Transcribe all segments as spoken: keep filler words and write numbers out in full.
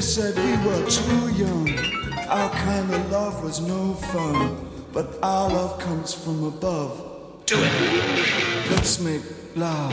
said we were too young. Our kind of love was no fun. But our love comes from above. Do it. Let's make love.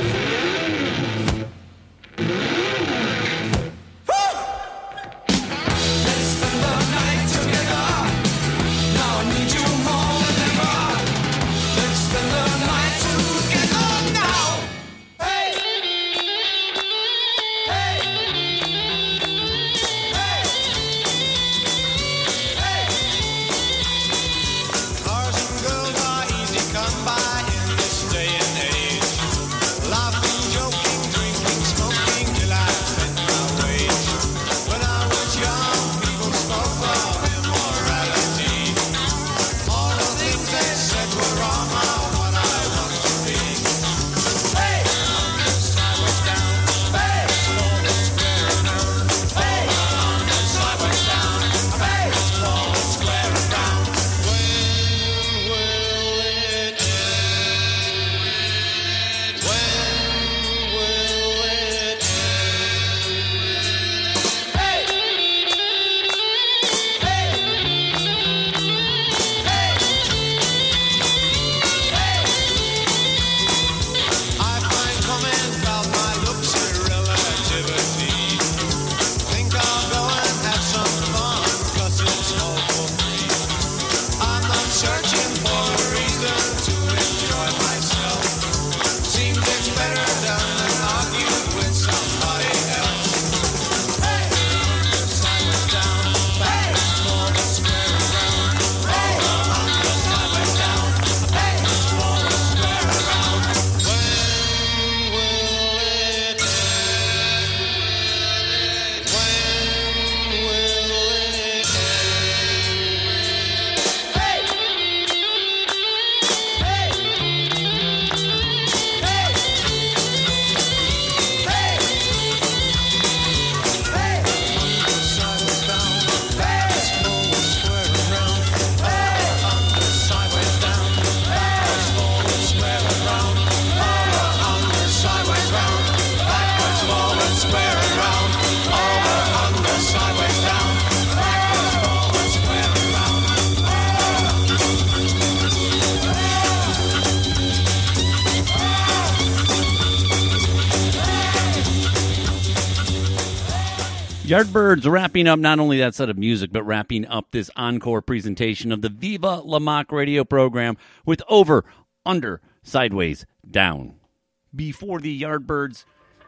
Yardbirds wrapping up not only that set of music, but wrapping up this encore presentation of the Viva La Mock radio program with Over, Under, Sideways, Down. Before the Yardbirds,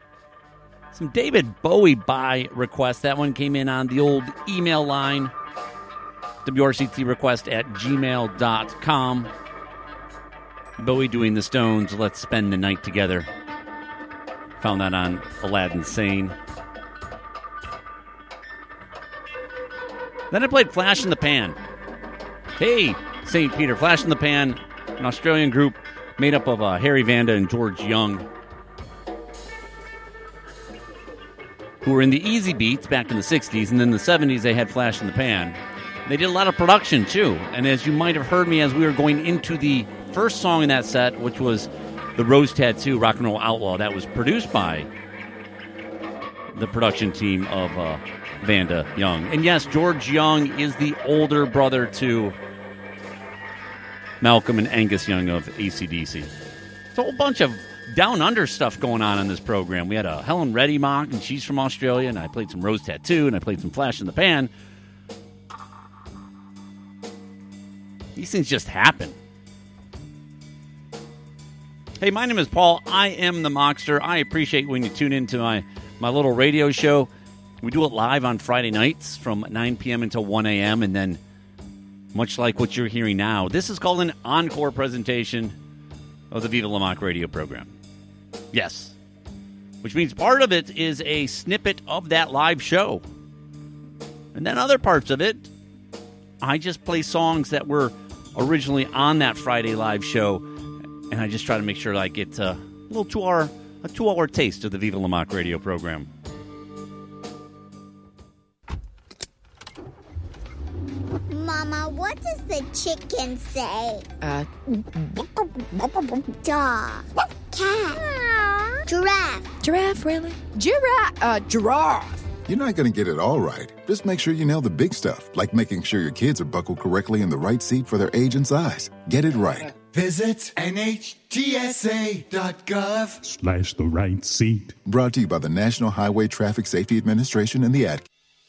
some David Bowie by request. That one came in on the old email line, W R C T request at gmail dot com. Bowie doing the Stones, Let's Spend the Night Together. Found that on Aladdin Sane. Then I played Flash in the Pan. Hey, Saint Peter. Flash in the Pan, an Australian group made up of uh, Harry Vanda and George Young, who were in the Easy Beats back in the sixties, and then in the seventies they had Flash in the Pan. They did a lot of production, too. And as you might have heard me as we were going into the first song in that set, which was the Rose Tattoo, Rock and Roll Outlaw, that was produced by the production team of uh, Vanda Young. And yes, George Young is the older brother to Malcolm and Angus Young of A C D C. It's a whole bunch of down under stuff going on in this program. We had a Helen Reddy mock, and she's from Australia, and I played some Rose Tattoo, and I played some Flash in the Pan. These things just happen. Hey, my name is Paul. I am the Mockster. I appreciate when you tune into my, my little radio show. We do it live on Friday nights from nine p.m. until one a.m. And then, much like what you're hearing now, this is called an encore presentation of the Viva La Mock radio program. Yes. Which means part of it is a snippet of that live show. And then other parts of it, I just play songs that were originally on that Friday live show. And I just try to make sure that I get a little two-hour, a two-hour taste of the Viva La Mock radio program. Mama, what does the chicken say? Uh, Dog. Cat. Giraffe. Giraffe, really? Giraffe. Uh, giraffe. You're not going to get it all right. Just make sure you nail the big stuff, like making sure your kids are buckled correctly in the right seat for their age and size. Get it right. Visit N H T S A dot gov slash the right seat. Brought to you by the National Highway Traffic Safety Administration and the Ad.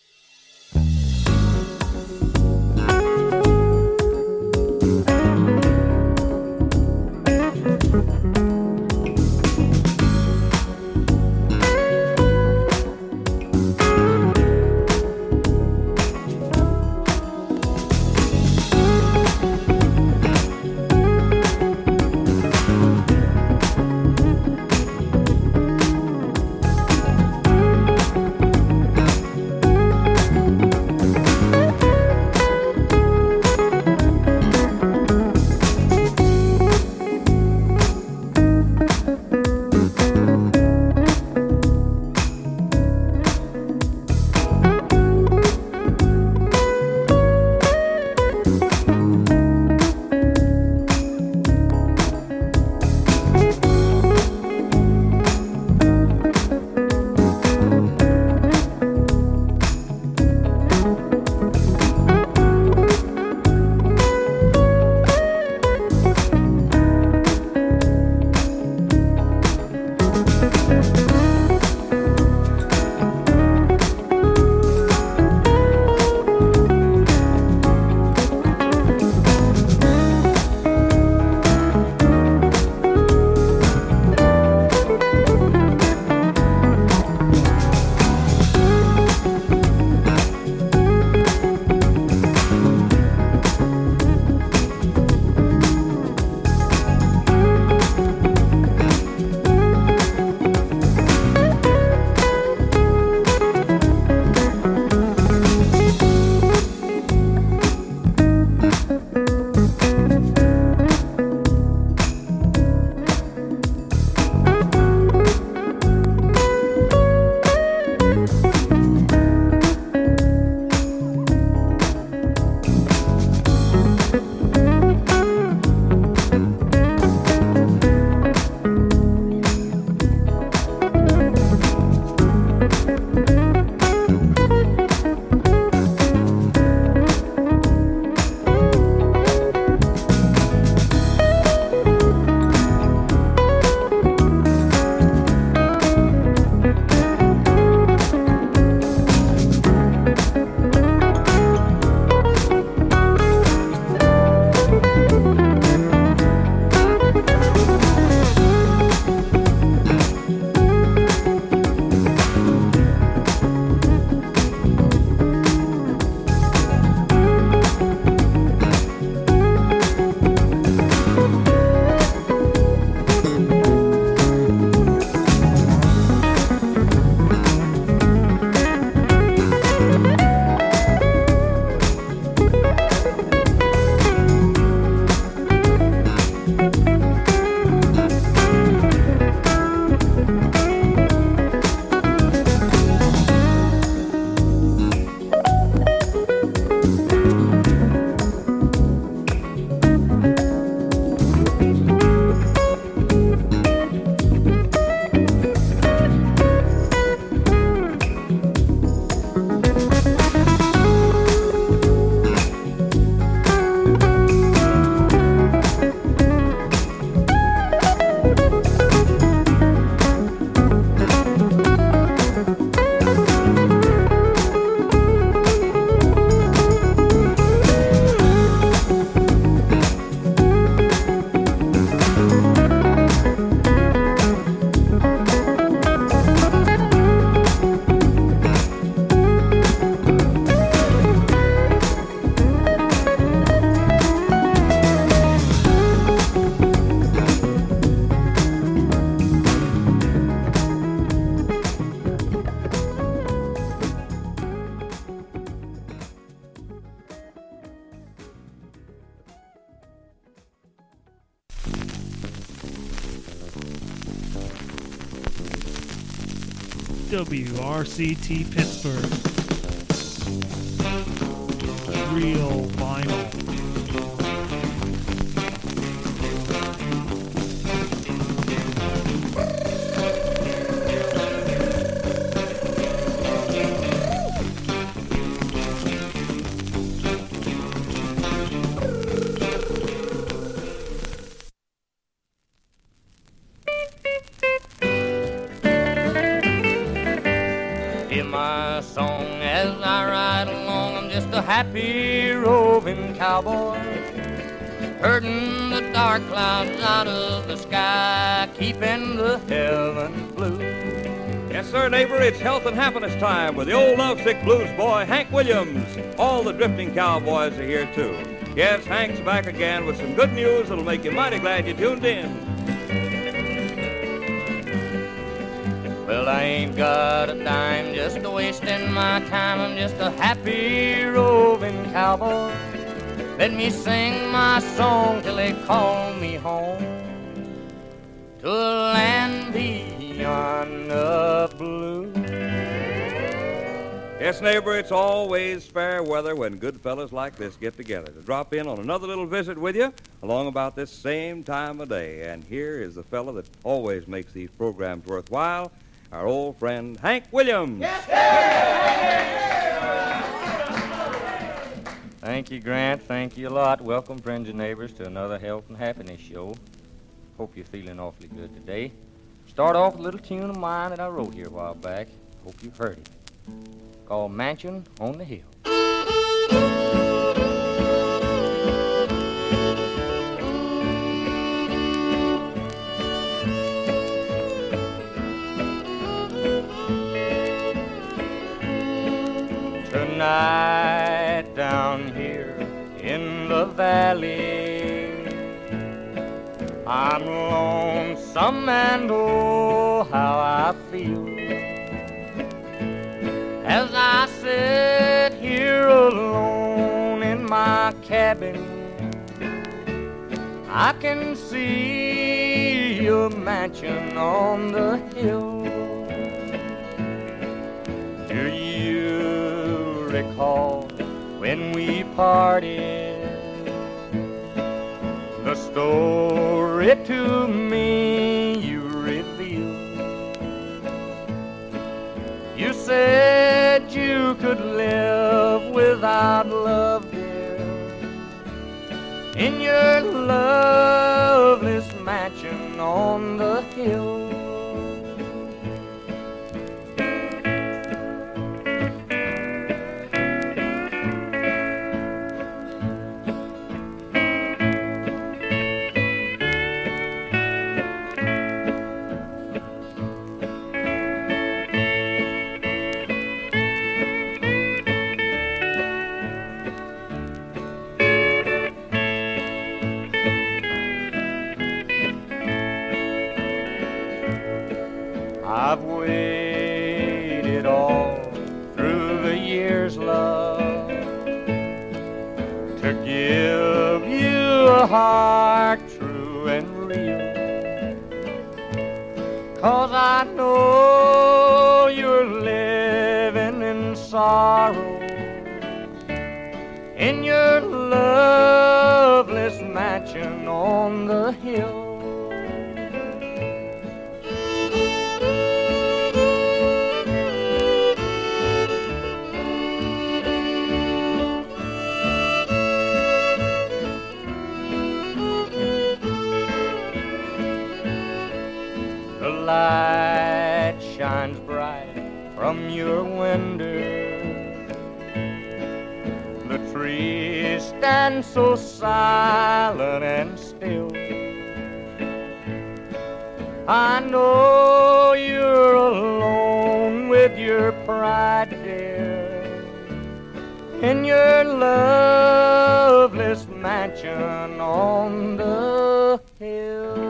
W R C T Pittsburgh. Real vinyl. happy roving cowboy, herding the dark clouds out of the sky, keeping the heavens blue. Yes, sir, neighbor, it's health and happiness time with the old lovesick blues boy, Hank Williams. All the drifting cowboys are here, too. Yes, Hank's back again with some good news that'll make you mighty glad you tuned in. Well, I ain't got a dime just a wasting my time. I'm just a happy roving cowboy. Let me sing my song till they call me home to a land beyond the blue. Yes, neighbor, it's always fair weather when good fellas like this get together to drop in on another little visit with you along about this same time of day. And here is the fella that always makes these programs worthwhile, our old friend Hank Williams. Yes, Thank you, Grant. Thank you a lot. Welcome, friends and neighbors, to another health and happiness show. Hope you're feeling awfully good today. Start off with a little tune of mine that I wrote here a while back. Hope you've heard it. Called Mansion on the Hill. Tonight down here in the valley, I'm lonesome and oh, how I feel as I sit here alone in my cabin. I can see a mansion on the hill. Do you recall when we parted? The story to me you revealed. You said you could live without love, dear, in your loveless mansion on the hill. I've waited all through the years, love, to give you a heart true and real. 'Cause I know you're living in sorrow in your loveless mansion on the hill. Light shines bright from your window. The trees stand so silent and still. I know you're alone with your pride, dear, in your loveless mansion on the hill.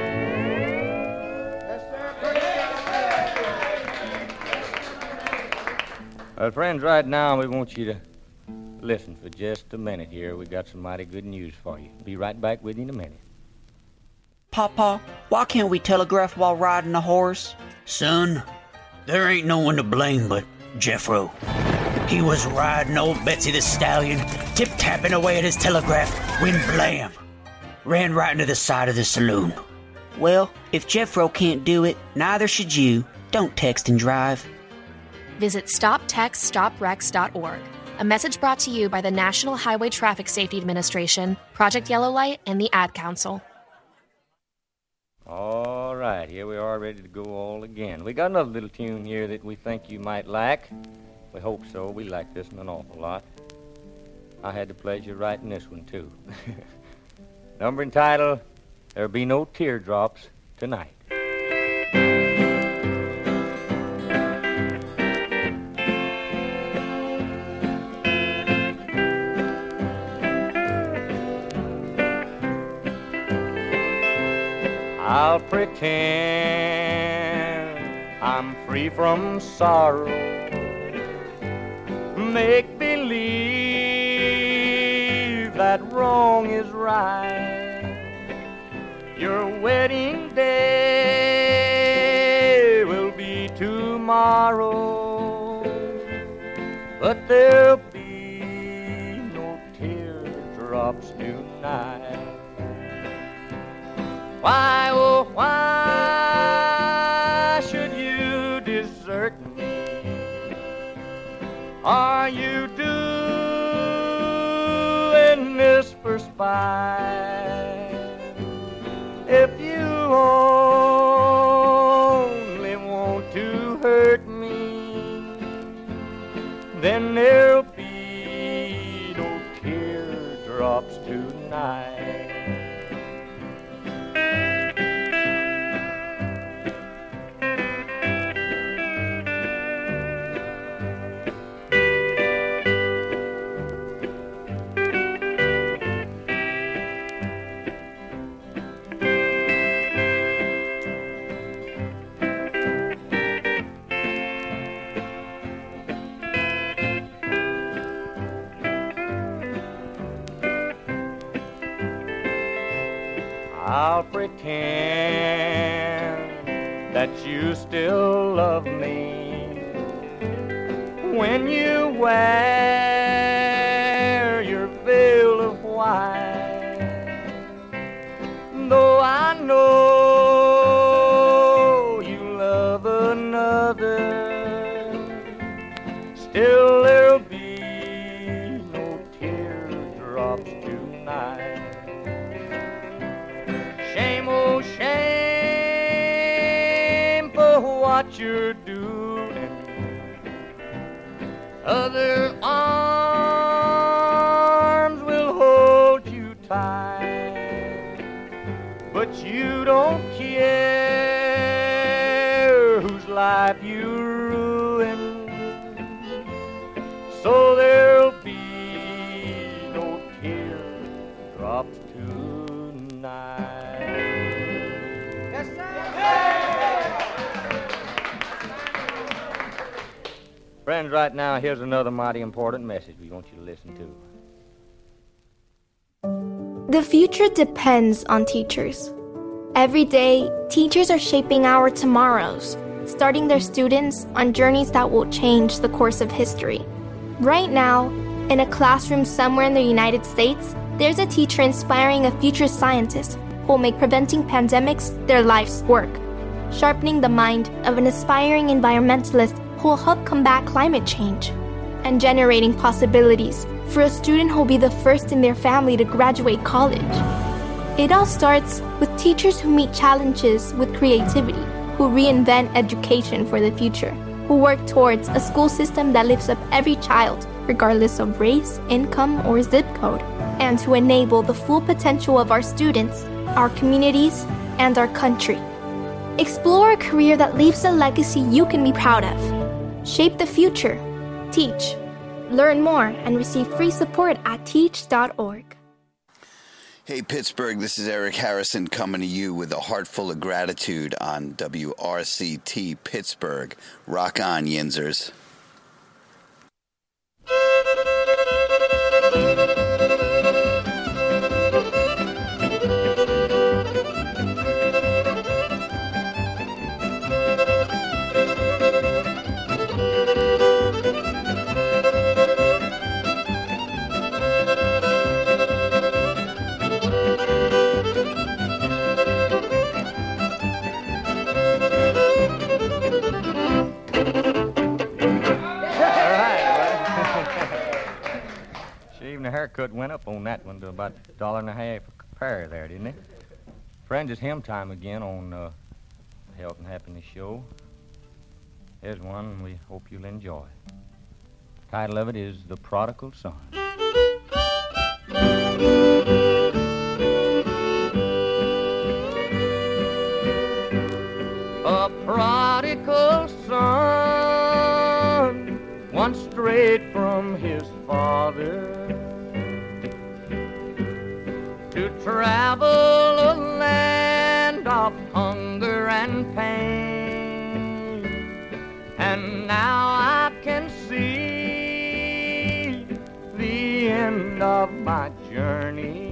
Well, friends, right now we want you to listen for just a minute here. We got some mighty good news for you. Be right back with you in a minute. Papa, why can't we telegraph while riding a horse? Son, there ain't no one to blame but Jeffro. He was riding old Betsy the Stallion, tip-tapping away at his telegraph, when blam! Ran right into the side of the saloon. Well, if Jeffro can't do it, neither should you. Don't text and drive. Visit stop text stop wrecks dot org. A message brought to you by the National Highway Traffic Safety Administration, Project Yellow Light, and the Ad Council. All right, here we are ready to go all again. We got another little tune here that we think you might like. We hope so. We like this one an awful lot. I had the pleasure of writing this one, too. Number and title, There'll Be No Teardrops Tonight. I'll pretend I'm free from sorrow, make believe that wrong is right. Your wedding day will be tomorrow, but there'll be no teardrops tonight. Why, oh, why should you desert me? Are you doing this for spite? If you only want to hurt me, then there'll be no teardrops tonight. I'll pretend that you still love me when you wear your veil of white. Though I know you love another, still there'll be no teardrops tonight. Shame, oh shame for what you're doing. Other arms will hold you tight, but you don't care whose life you ruin. So there'll be no teardrops tonight. Friends, right now, here's another mighty important message we want you to listen to. The future depends on teachers. Every day, teachers are shaping our tomorrows, starting their students on journeys that will change the course of history. Right now, in a classroom somewhere in the United States, there's a teacher inspiring a future scientist who will make preventing pandemics their life's work, sharpening the mind of an aspiring environmentalist who will help combat climate change, and generating possibilities for a student who will be the first in their family to graduate college. It all starts with teachers who meet challenges with creativity, who reinvent education for the future, who work towards a school system that lifts up every child, regardless of race, income, or zip code, and to enable the full potential of our students, our communities, and our country. Explore a career that leaves a legacy you can be proud of. Shape the future. Teach. Learn more and receive free support at teach dot org. Hey, Pittsburgh, this is Eric Harrison coming to you with a heart full of gratitude on W R C T Pittsburgh. Rock on, Yinzers. The haircut went up on that one to about a dollar and a half a pair there, didn't it? Friends, it's hymn time again on uh, the Health and Happiness Show. Here's one we hope you'll enjoy. The title of it is The Prodigal Son. to travel a land of hunger and pain. And now I can see the end of my journey.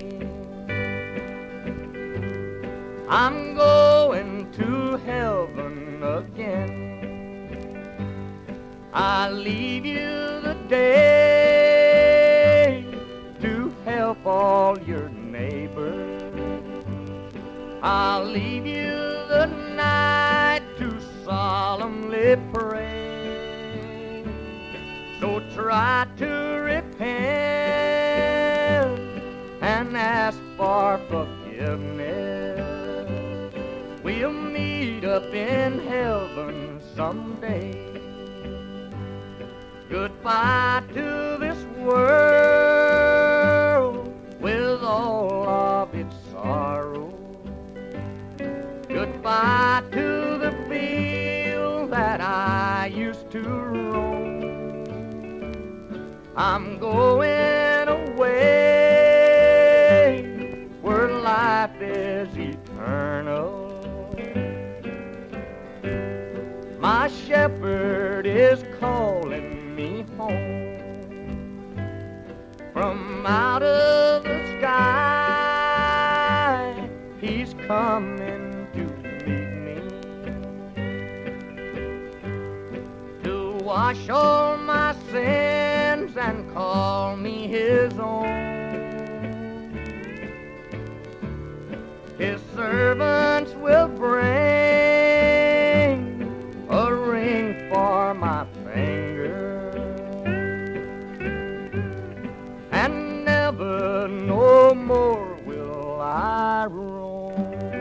I'm going to heaven again. I leave you the day to help all your neighbors. I'll leave you the night to solemnly pray. So try to repent and ask for forgiveness. We'll meet up in heaven someday. Goodbye to this world with all of its sorrow. Goodbye to the field that I used to roam. I'm going away where life is eternal. My shepherd is calling me home. From out of the sky, he's coming to meet me, to wash all my sins and call me his own. His servants will bring a ring for my finger, and never no more will I roam.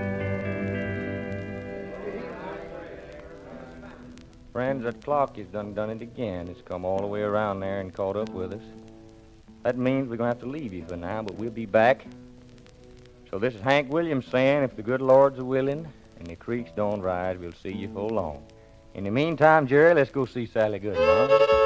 Friends, that clock has done done it again. It's come all the way around there and caught up with us. That means we're going to have to leave you for now, but we'll be back. So this is Hank Williams saying, if the good Lord's a willing and the creeks don't rise, we'll see you full long. In the meantime, Jerry, let's go see Sally Goodman, huh?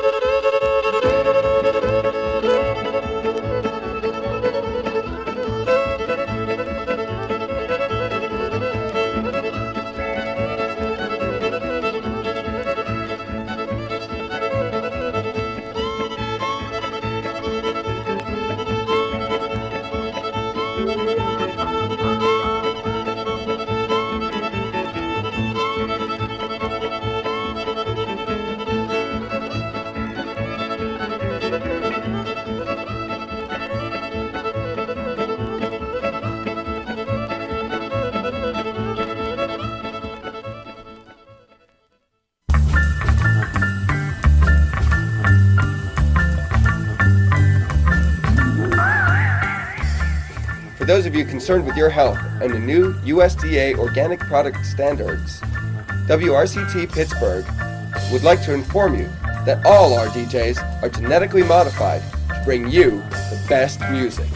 For those of you concerned with your health and the new U S D A organic product standards, W R C T Pittsburgh would like to inform you that all our D Js are genetically modified to bring you the best music.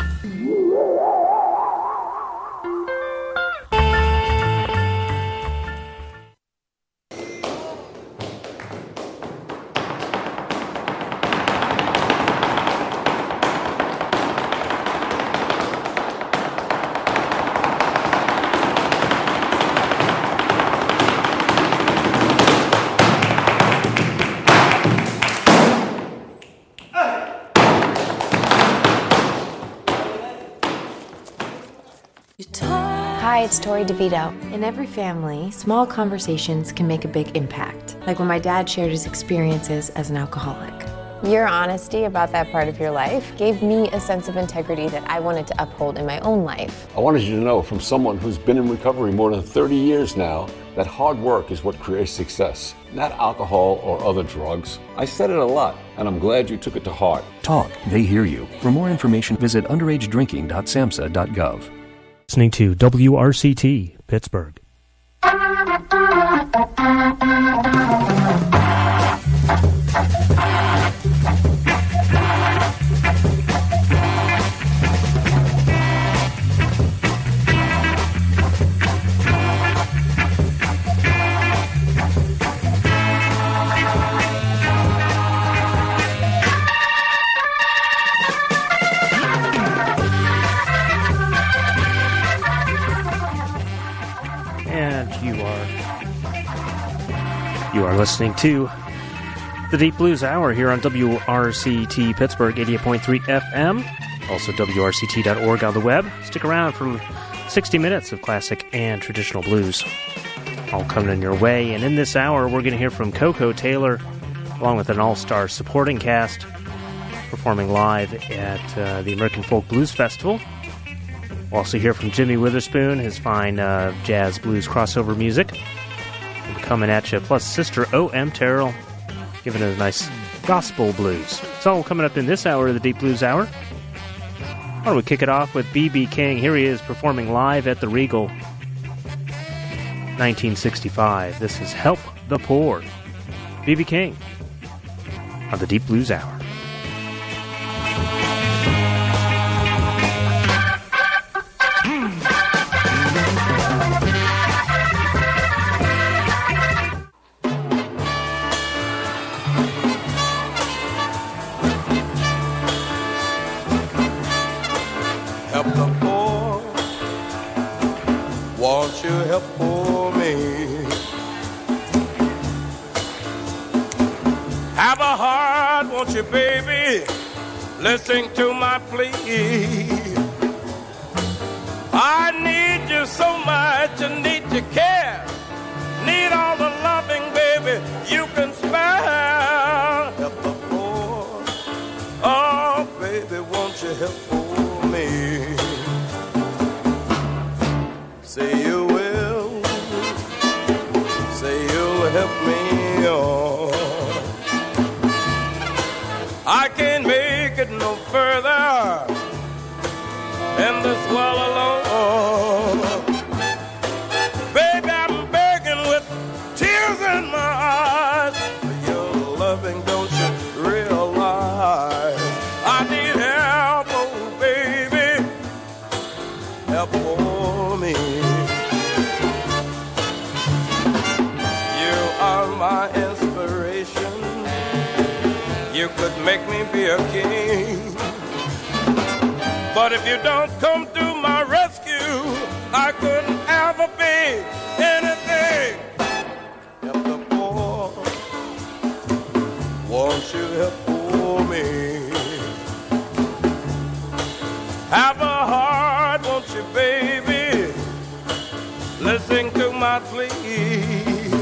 Hi, it's Tori DeVito. In every family, small conversations can make a big impact, like when my dad shared his experiences as an alcoholic. Your honesty about that part of your life gave me a sense of integrity that I wanted to uphold in my own life. I wanted you to know from someone who's been in recovery more than thirty years now that hard work is what creates success, not alcohol or other drugs. I said it a lot, and I'm glad you took it to heart. Talk, they hear you. For more information, visit underage drinking dot samhsa dot gov. Listening to W R C T, Pittsburgh. You are listening to the Deep Blues Hour here on W R C T Pittsburgh, eighty-eight point three F M. Also W R C T dot org on the web. Stick around for sixty minutes of classic and traditional blues, all coming in your way. And in this hour, we're going to hear from Koko Taylor, along with an all-star supporting cast, performing live at uh, the American Folk Blues Festival. We'll also hear from Jimmy Witherspoon, his fine uh, jazz blues crossover music. We'll be coming at you, plus Sister O M. Terrell, giving us a nice gospel blues. It's all coming up in this hour of the Deep Blues Hour. Why don't we kick it off with B B. King? Here he is performing live at the Regal, nineteen sixty-five. This is Help the Poor. B B. King on the Deep Blues Hour. Help for me. Have a heart, won't you, baby? Listen to my plea. I need you so much, I need your care. Need all the loving, baby, you can spare. Help the poor. Oh, baby, won't you help for me? Say you will. Help me on. I can't make it no further in this world alone. Baby, I'm begging with tears in my eyes for your loving, don't you realize? I need help, oh baby, help for me. My inspiration, you could make me be a king, but if you don't come to my rescue, I couldn't ever be anything. Help the poor, won't you help for me? Have a heart, won't you, baby? Listen to my plea.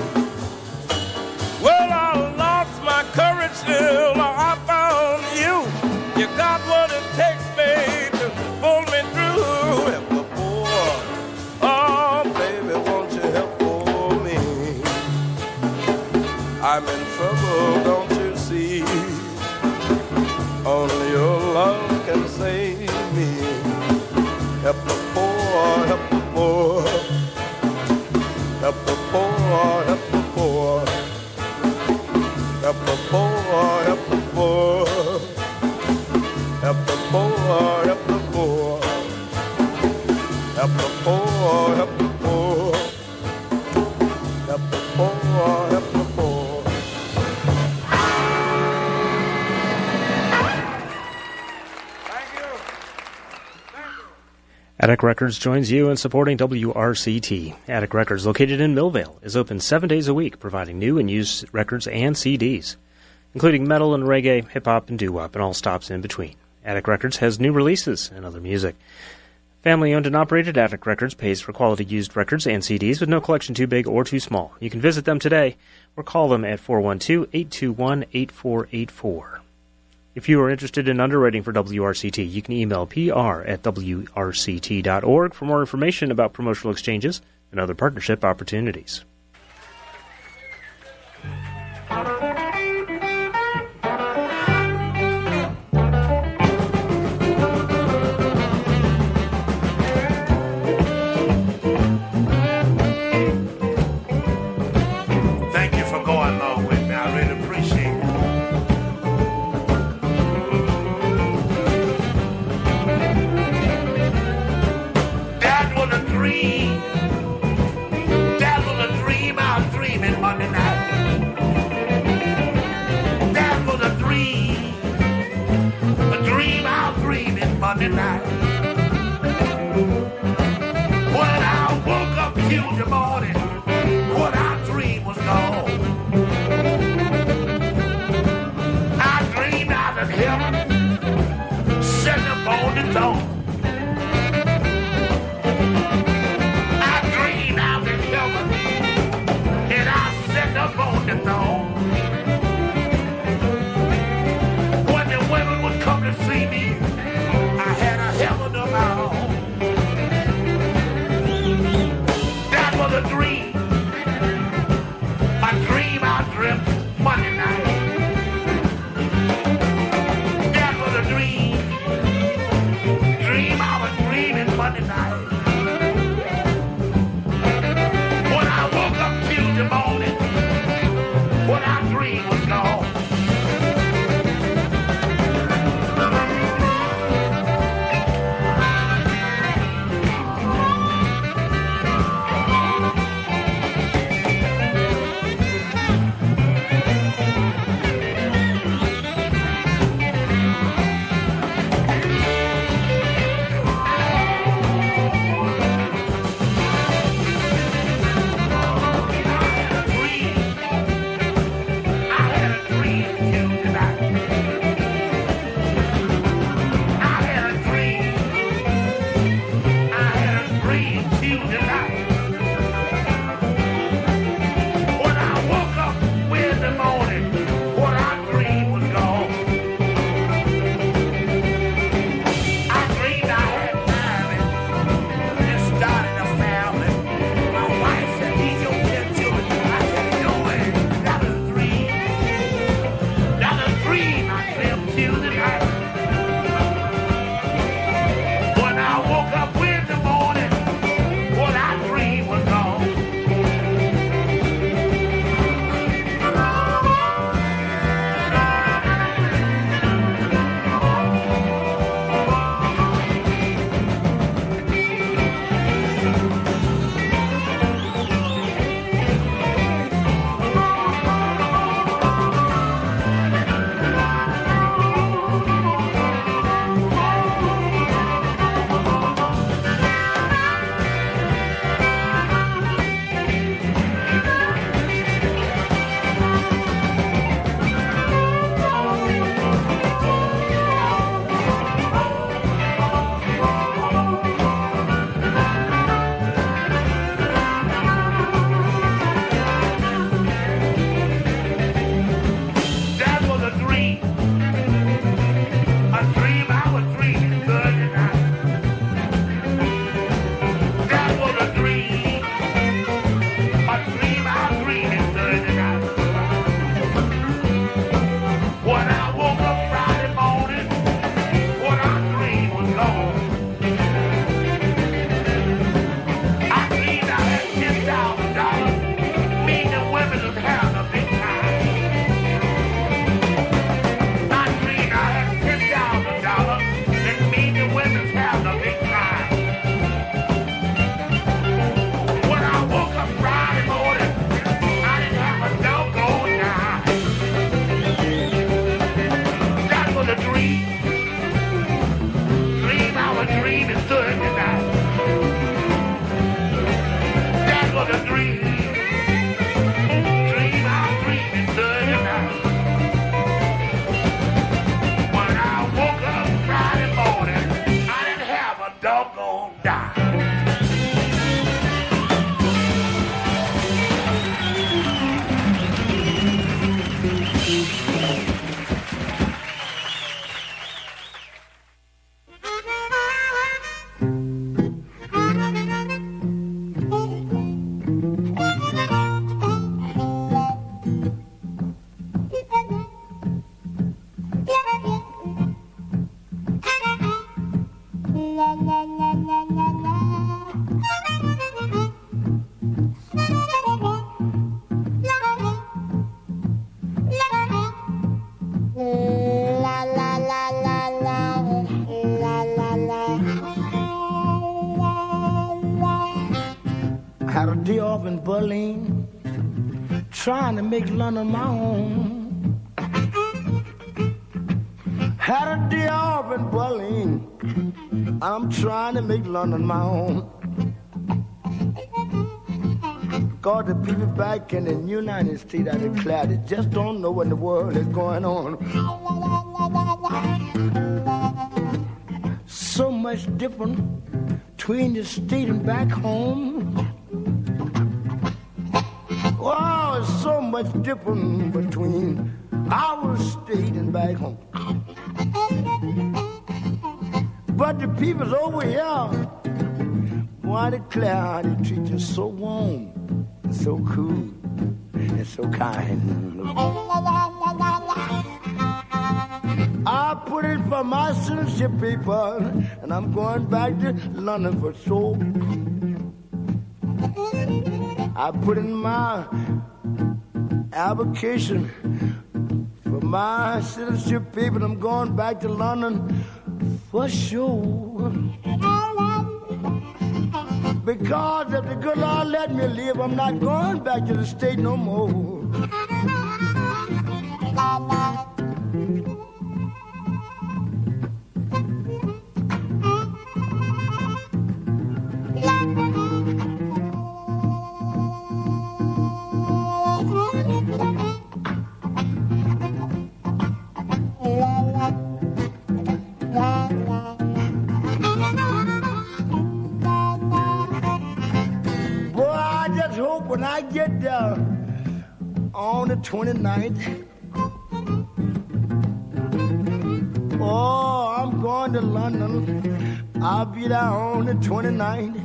Well, I lost my courage till I found you. You got what it takes, babe, to pull me through. Help the poor. Oh, baby, won't you help for me? I'm in trouble, don't you see? Only your love can save me. Help the poor, help the poor. Help the poor, help the poor. Help the poor, help the poor. Help the poor, help the poor. Help the poor, help the poor. Help the poor, help the poor. Thank you. Thank you. Attic Records joins you in supporting W R C T. Attic Records, located in Millvale, is open seven days a week, providing new and used records and C Ds, including metal and reggae, hip-hop, and doo-wop, and all stops in between. Attic Records has new releases and other music. Family-owned and operated, Attic Records pays for quality used records and C Ds with no collection too big or too small. You can visit them today or call them at four one two, eight two one, eight four eight four. If you are interested in underwriting for W R C T, you can email P R at W R C T dot org for more information about promotional exchanges and other partnership opportunities. Thank you for going along with me. I really appreciate it. That was a dream. That was a dream I was dreaming Monday night. That was a dream. A dream I was dreaming Monday night. When I woke up Tuesday morning, what I dreamed was gone. throne. I dreamed I was in heaven, and I sat up on the throne. When the women would come to see me, I had a heaven of my own. That was a dream, a dream I dreamt Monday night. That was a dream, dream I was dreaming Monday night. When I woke up Tuesday morning, what I dreamed was gone. Had a day off in Berlin, trying to make London my home. Had a day off in Berlin, I'm trying to make London my home. Because the people back in the United States, I declare, they just don't know what in the world is going on. So much different between the state and back home. Oh, it's so much different between our state and back home. But the people's over here, boy, I declare they treat you so warm, and so cool, and so kind. I put it for my citizenship paper, and I'm going back to London for sure. I put in my application for my citizenship paper, and I'm going back to London for sure. Because if the good Lord let me live, I'm not going back to the state no more. When I get there on the twenty-ninth, oh, I'm going to London. I'll be there on the twenty-ninth.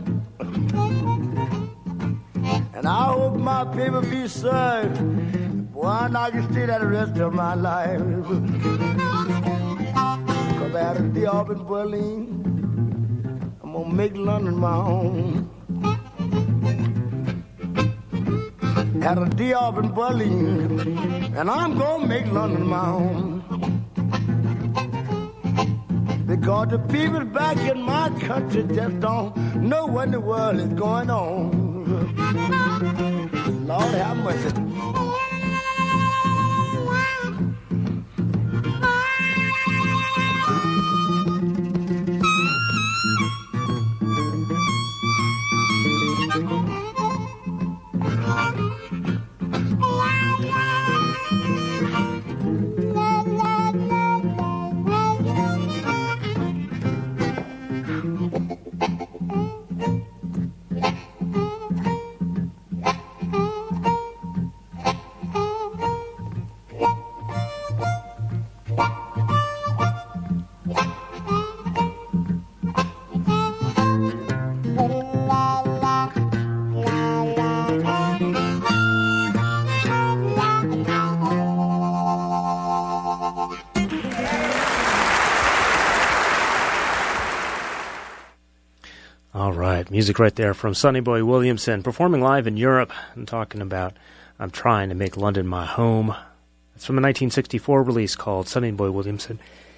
And I hope my paper be served. Boy, I can stay there the rest of my life. Because I had a day off in Berlin. I'm going to make London my home. Had a day off in Berlin, and I'm gonna make London my home. Because the people back in my country just don't know what in the world is going on. Lord have mercy. Music right there from Sonny Boy Williamson, performing live in Europe and talking about I'm trying to make London my home. It's from a nineteen sixty-four release called Sonny Boy Williamson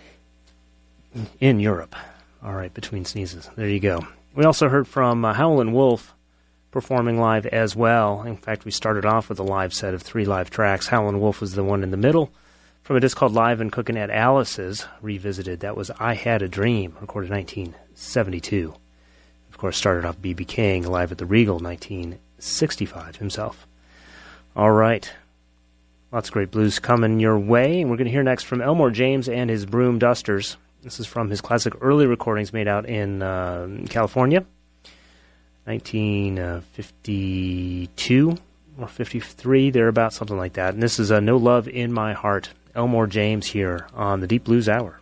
in Europe. All right, between sneezes. There you go. We also heard from uh, Howlin' Wolf performing live as well. In fact, we started off with a live set of three live tracks. Howlin' Wolf was the one in the middle from a disc called Live and Cookin' at Alice's, revisited. That was I Had a Dream, recorded in nineteen seventy-two. Of course, started off B B King, live at the Regal, nineteen sixty-five himself. All right. Lots of great blues coming your way. And we're going to hear next from Elmore James and his Broom Dusters. This is from his classic early recordings made out in uh, California, nineteen fifty-two or fifty-three, thereabouts, something like that. And this is uh, No Love in My Heart. Elmore James here on the Deep Blues Hour.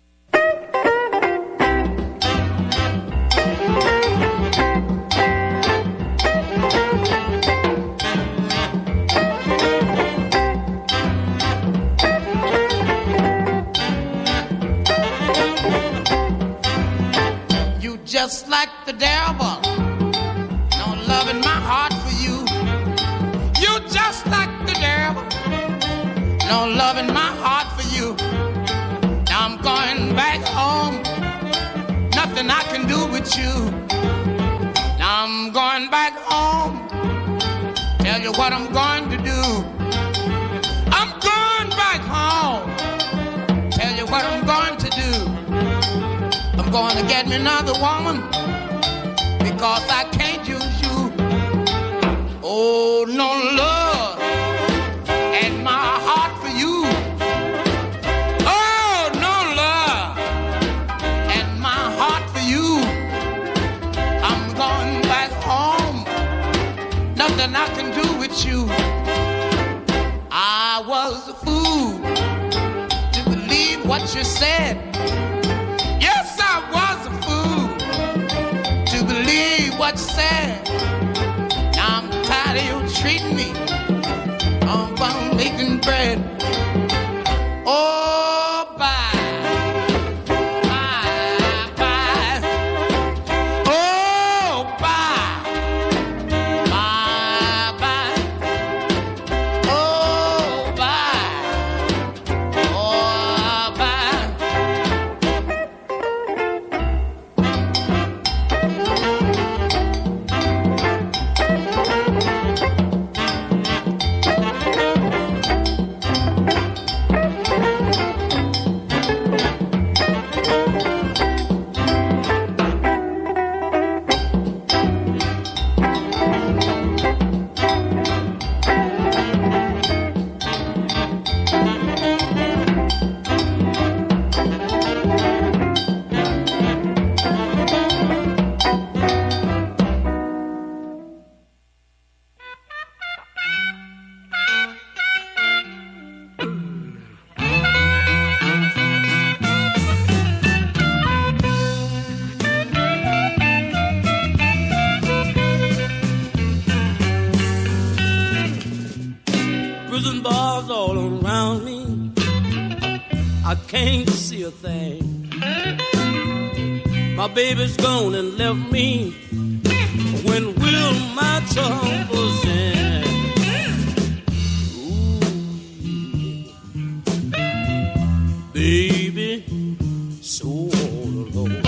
Just like the devil, no love in my heart for you. You just like the devil, no love in my heart for you. Now I'm going back home, nothing I can do with you. Now I'm going back home, tell you what I'm going to do. I'm going back home, tell you what I'm going to do. I'm going to get me another woman because I can't use you. Oh, no love and my heart for you. Oh, no love and my heart for you. than I can do with you. I was a fool to believe what you said. Yes, I was a fool to believe what you said. Now I'm tired of you treating me on bone making bread. Oh, bye. Bye, bye. Oh, bye. Bye, bye. Oh, bye. Oh, bye. Prison bars all around me. I can't see a thing. My baby's gone and left me. When will my troubles end? Ooh, baby, so all alone.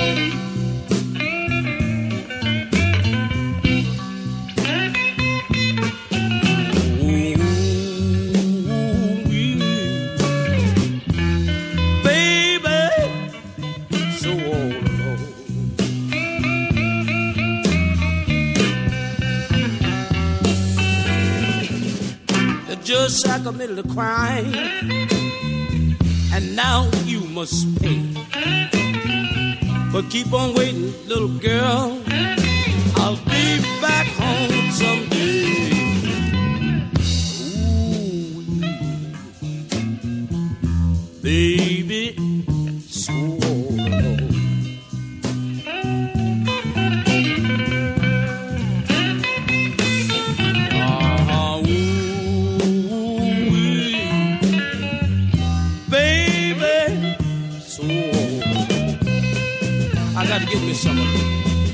Just I committed a crime, and now you must pay. But keep on waiting, little girl. I'll be back home someday. Ooh, baby, so all alone. I gotta give me some of it.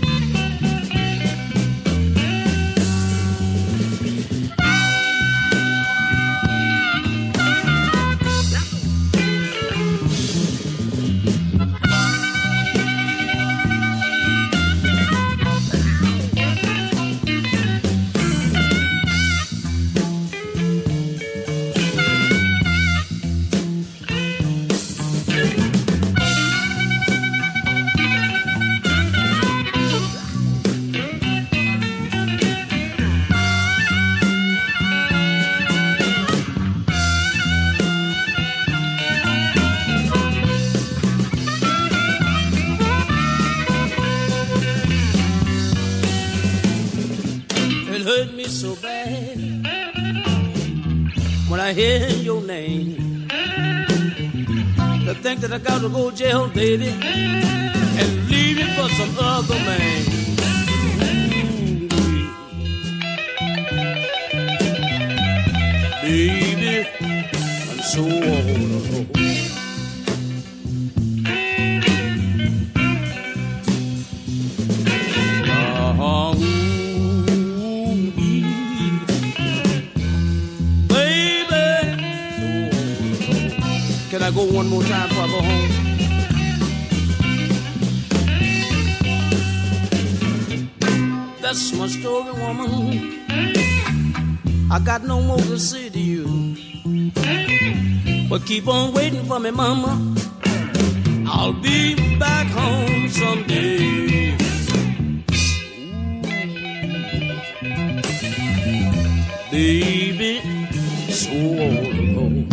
Hurt me so bad when I hear your name. To think that I gotta go jail, baby, and leave you for some other man. Ooh, baby, I'm so all alone. Can I go one more time before I go home? That's my story, woman. I got no more to say to you. But keep on waiting for me, mama. I'll be back home someday. Ooh, baby, so all alone.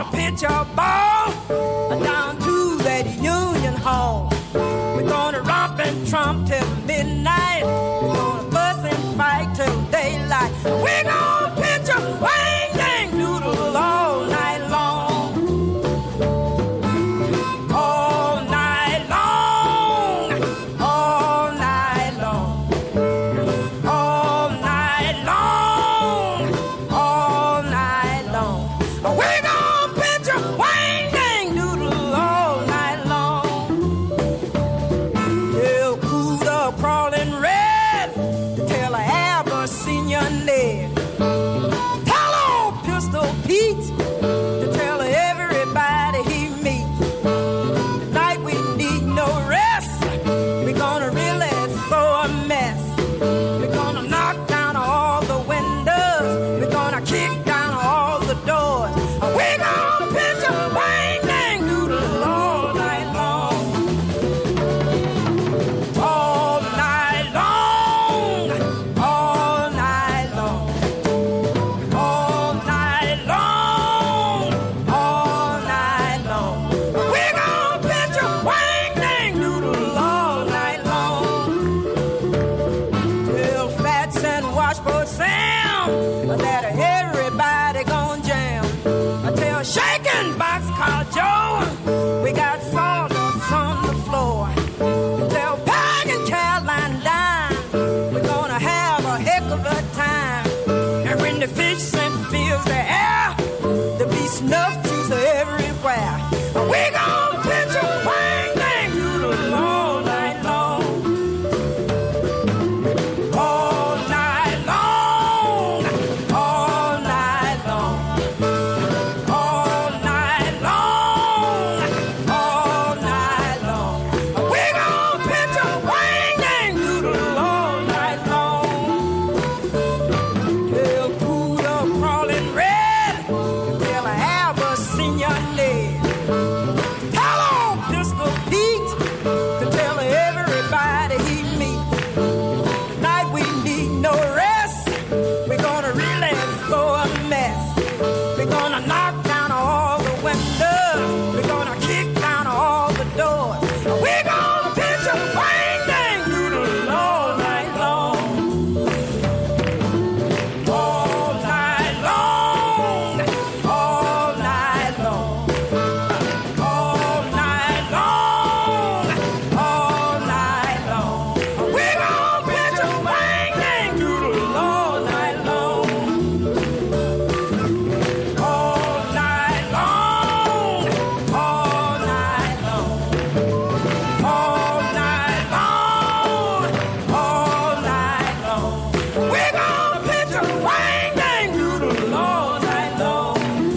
gonna pitch a ball down to that Union Hall. We're gonna romp and tromp till midnight. We're gonna fuss and fight till daylight. We're gonna pitch a wang dang doodle all night long. All night long. All night long. All night long. All night long. We're gonna pitch a wang dang doodle all night long. Till Cuda crawling red to tell a Abyssinian Ned. Tell old Pistol Pete to tell everybody he meets. Tonight we need no rest. We're gonna really throw a mess. We're gonna knock down all the windows. We're gonna kick down all the doors. We're gonna pitch a bang dang doodle all night long. All night long. All night long. All night long. All night long. We're gonna pitch a bang dang doodle all night long. Till Fats and Washboard Sam that everybody gon' jam. Tell Shaking Boxcar Joe we got sawdust on the floor. Tell Peg and Caroline Dime we're gonna have a heck of a time. And when the fish scent fills the air, there'll be snuff juice everywhere. We're gonna pitch a bang dang doodle all night long. All night long. All night long. All night long. All night long. We're gonna pitch a bang dang doodle all night long. Till Cuda crawling red, till I have a senior Ned. Tell old Pistol Pete to tell everybody he meets. Tonight we need no rest. We're gonna really throw a mess. We're gonna knock down all the windows. We're gonna kick down all the doors. We're gonna pitch a bang dang doodle all night long. All night long. All night long. All night long. All night long. We're gonna pitch a bang dang doodle all night long. All night long. All night long. All night long. All night long. We're gonna pitch a bang dang doodle all night long.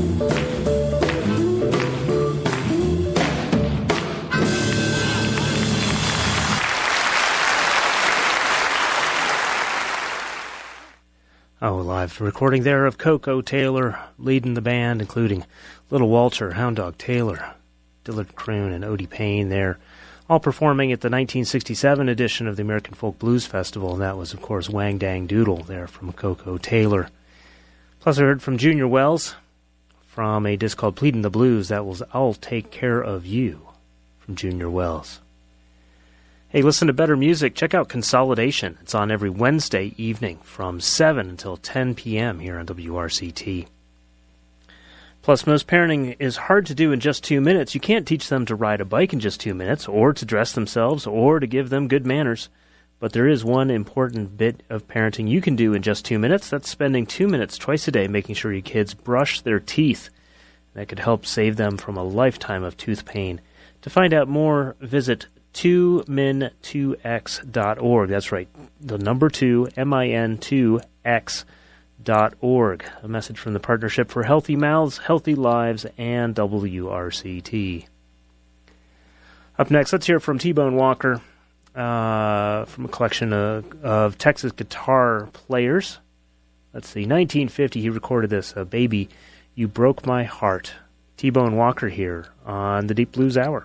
Oh, live recording there of Coco Taylor leading the band, including Little Walter, Hound Dog Taylor, Dillard Croon, and Odie Payne there, all performing at the nineteen sixty-seven edition of the American Folk Blues Festival, and that was, of course, Wang Dang Doodle there from Coco Taylor. Plus, I heard from Junior Wells from a disc called Pleadin' the Blues. That was I'll Take Care of You from Junior Wells. Hey, listen to better music. Check out Consolidation. It's on every Wednesday evening from seven until ten p.m. here on W R C T. Plus, most parenting is hard to do in just two minutes. You can't teach them to ride a bike in just two minutes, or to dress themselves, or to give them good manners. But there is one important bit of parenting you can do in just two minutes. That's spending two minutes twice a day making sure your kids brush their teeth. That could help save them from a lifetime of tooth pain. To find out more, visit two min two x dot org. That's right, the number two, M I N two X dot org. A message from the Partnership for Healthy Mouths, Healthy Lives, and W R C T. Up next, let's hear from T-Bone Walker uh, from a collection of, of Texas guitar players. Let's see, nineteen fifty, he recorded this, uh, Baby, You Broke My Heart. T-Bone Walker here on the Deep Blues Hour.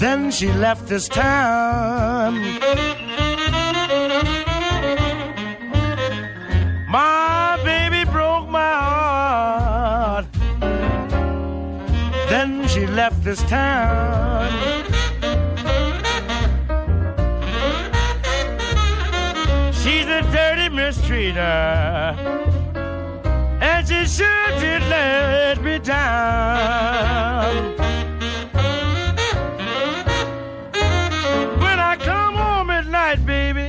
Then she left this town. My baby broke my heart. Then she left this town. She's a dirty mistreater, and she sure did let me down. When I come home at night, baby,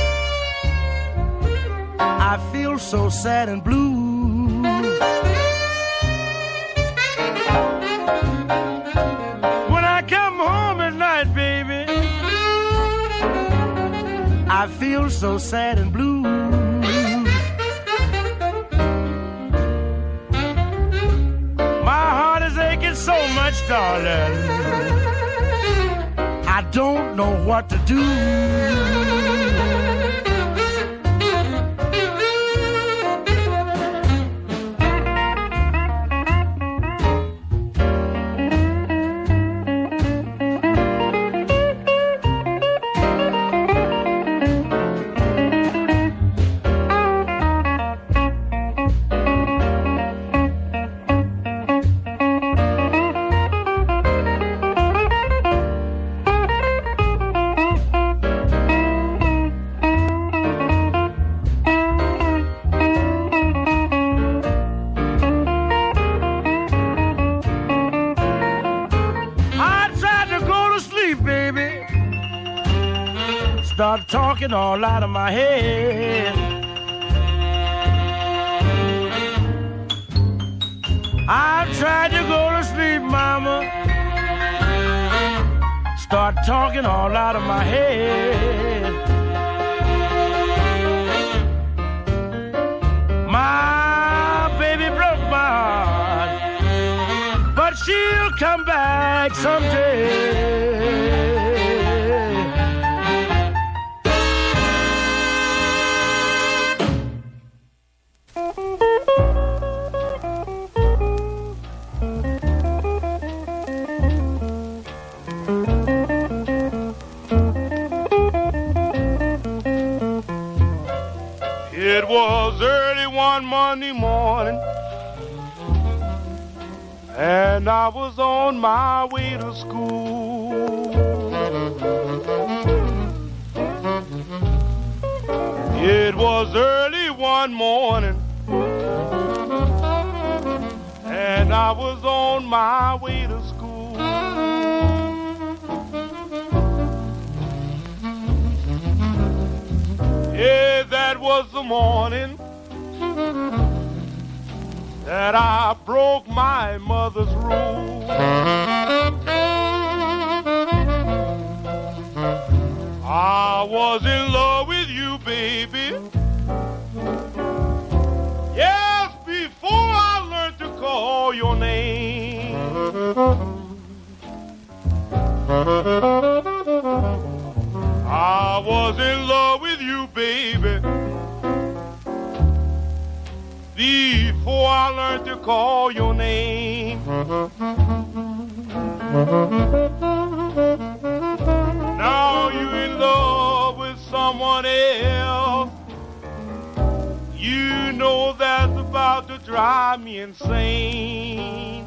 I feel so sad and blue. When I come home at night, baby, I feel so sad and blue. My heart is aching so much, darling, I don't know what to do. Start talking all out of my head. I've tried to go to sleep, mama. Start talking all out of my head. My baby broke my heart, but she'll come back someday. It was early one Monday morning, and I was on my way to school. It was early one morning, and I was on my way to school. Yeah, that was the morning that I broke my mother's rule. I was in love with you, baby. Yes, before I learned to call your name. I was in love with you, baby, before I learned to call your name. Now you're in love with someone else. You know that's about to drive me insane.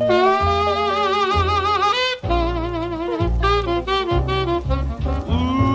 Ooh,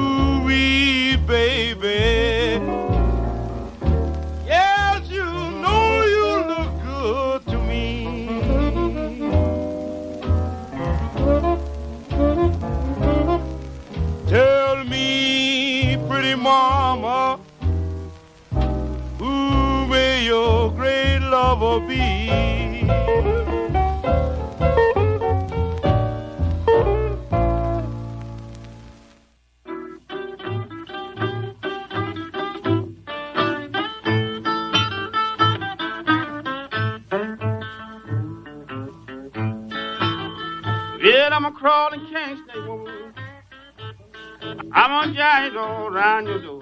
Yeah, I'm a crawling king snake woman. I'm a giant all around your door.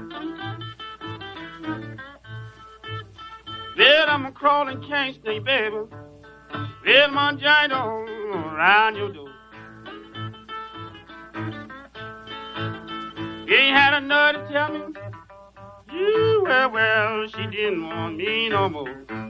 Yeah, I'm a crawling king snake, baby. Yeah, I'm a giant all around your door. You ain't had a nerve to tell me, you, well, well, she didn't want me no more.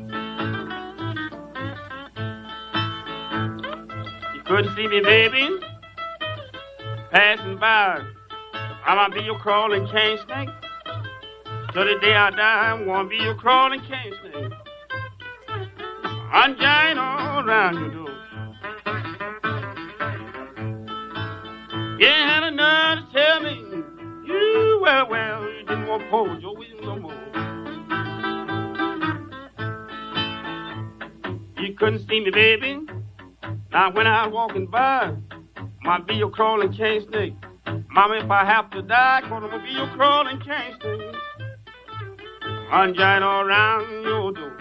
You couldn't see me, baby, passing by. I'm gonna be your crawling cane snake. Till the day I die, I'm gonna be your crawling cane snake. I'm giant all around your door. You ain't had a nerve to tell me, you, well, well, you didn't want poor Joe Williams no more. You couldn't see me, baby. Now when I was walking by, might be your crawling cane snake. Mama, if I have to die, gonna be your crawling cane snake. I'm giant all around your door.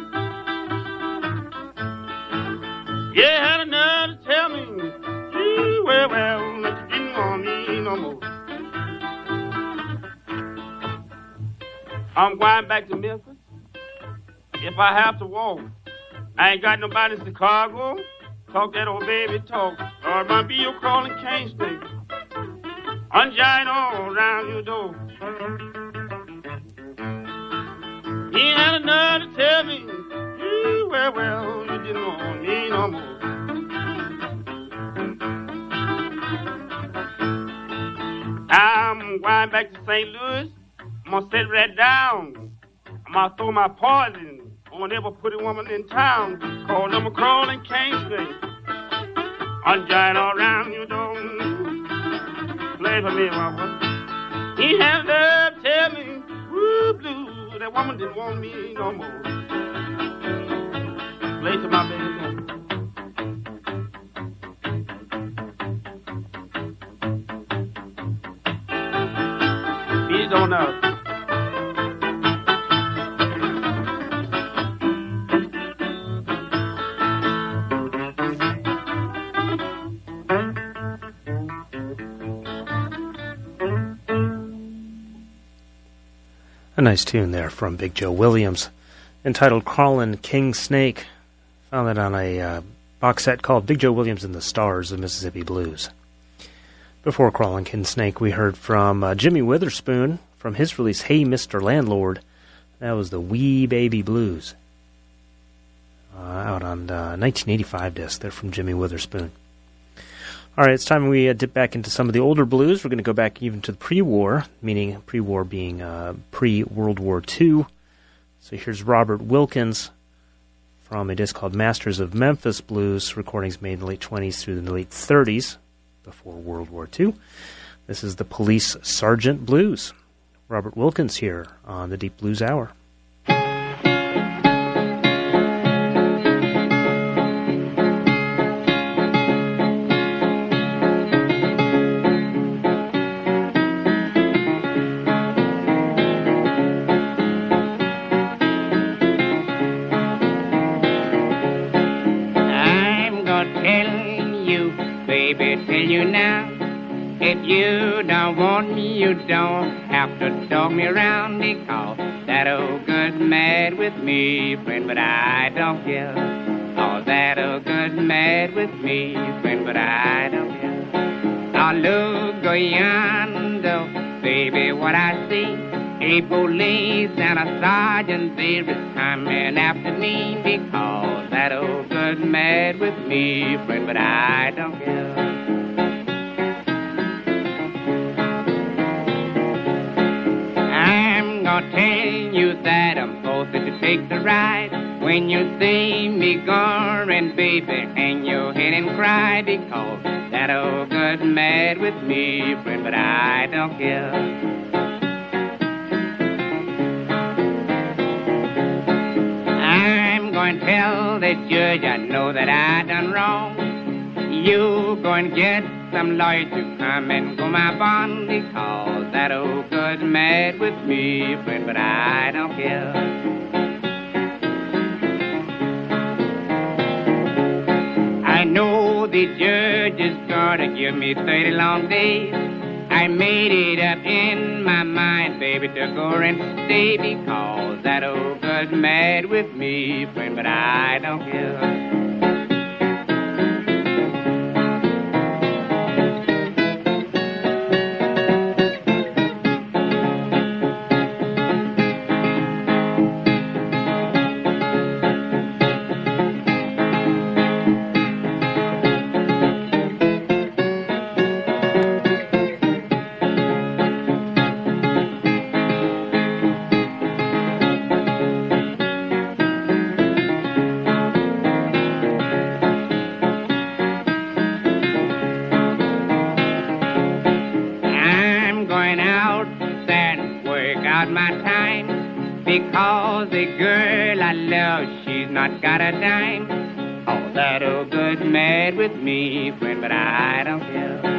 You had a nerve to tell me, you, well, well, that you didn't want me no more. I'm going back to Memphis. If I have to walk, I ain't got nobody in Chicago. Talk that old baby talk, or it might be your crawling cane snake. I'm giant all around your door. He had a nerve to tell me, you, well, well, you didn't want me no more. I'm going back to Saint Louis. I'm gonna sit right down. I'm gonna throw my poison on every pretty woman in town. Call them a crawling cane snake. I'm giant all around you, don't play for me, mama. He had to tell me, woo, blue, that woman didn't want me no more. Play to my baby. He don't know. A nice tune there from Big Joe Williams, entitled Crawlin' King Snake. Found that on a uh, box set called Big Joe Williams and the Stars of Mississippi Blues. Before Crawlin' King Snake, we heard from uh, Jimmy Witherspoon from his release, Hey Mister Landlord. That was the Wee Baby Blues. Uh, out on uh, nineteen eighty-five disc there from Jimmy Witherspoon. All right, it's time we uh, dip back into some of the older blues. We're going to go back even to the pre-war, meaning pre-war being uh, pre-World War Two. So here's Robert Wilkins from a disc called Masters of Memphis Blues, recordings made in the late twenties through the late thirties, before World War Two. This is the Police Sergeant Blues. Robert Wilkins here on the Deep Blues Hour. If you don't want me, you don't have to dog me around, because that old girl's mad with me, friend, but I don't care. Oh, that old girl's mad with me, friend, but I don't care. Now look yonder, baby, what I see, a police and a sergeant there is coming after me, because that old girl's mad with me, friend, but I don't care. I'll tell you that I'm supposed to take the ride when you see me going, baby, and you hit and cry, because that old girl's mad with me, friend, but I don't care. I'm going to tell the judge I know that I done wrong. You going to get some lawyer to come and go my bond, because that old girl's mad with me, friend, but I don't care. I know the judge you're just gonna give me thirty long days. I made it up in my mind, baby, to go and stay because that old girl's mad with me, friend, but I don't care. Because the girl I love, she's not got a dime. Oh, that old girl's mad with me, friend, but I don't care.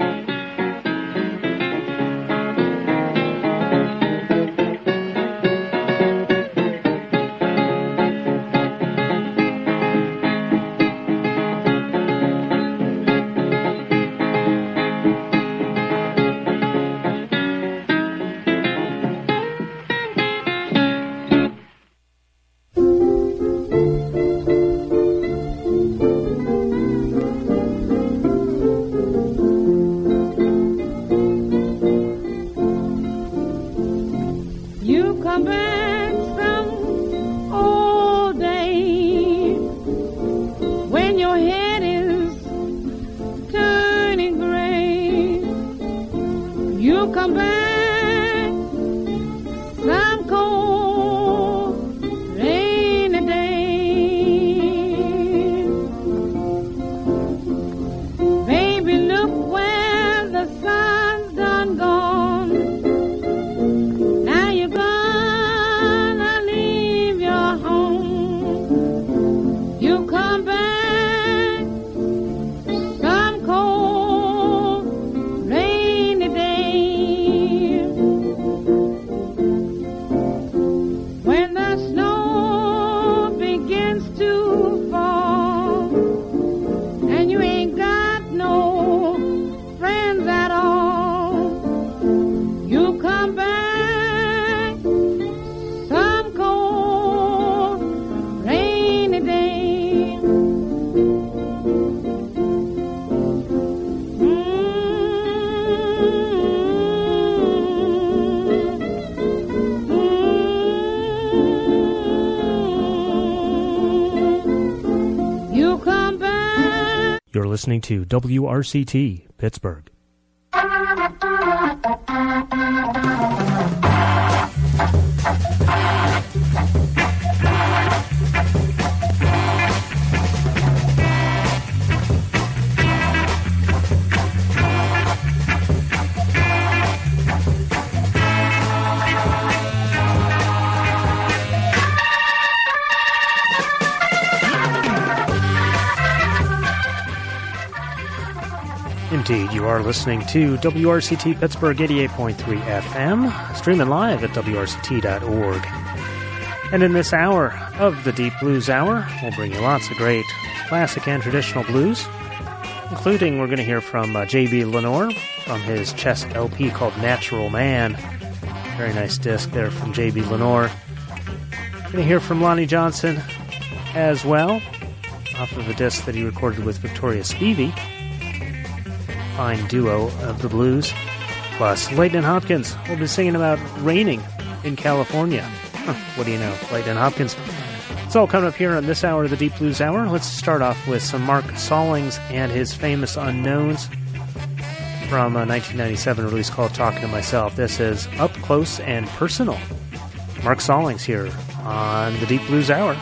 Listening to W R C T Pittsburgh. Indeed, you are listening to W R C T Pittsburgh eighty-eight point three F M, streaming live at W R C T dot org. And in this hour of the Deep Blues Hour, we'll bring you lots of great classic and traditional blues, including we're going to hear from uh, J B Lenore from his chess L P called Natural Man. Very nice disc there from J B Lenore. We're going to hear from Lonnie Johnson as well, off of a disc that he recorded with Victoria Spivey. Fine duo of the blues. Plus, Leighton Hopkins will be singing about raining in California. Huh, what do you know? Leighton Hopkins. It's all coming up here on this hour of the Deep Blues Hour. Let's start off with some Mark Sallings and his famous Unknowns from a nineteen ninety-seven release called Talking to Myself. This is Up Close and Personal. Mark Sallings here on the Deep Blues Hour.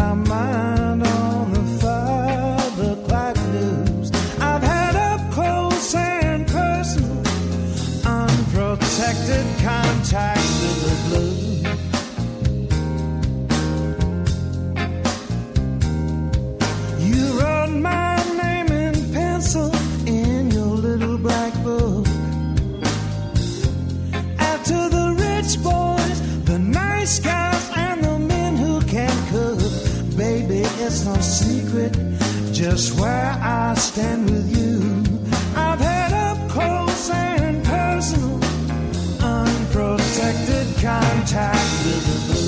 my mind on the five o'clock news. I've had up close and personal, unprotected contact with the blue. You wrote my name in pencil in your little black book. After the rich boys, the nice guys, and the men who can cook, baby, it's no secret just where I stand with you. I've had up close and personal, unprotected contact with the blue.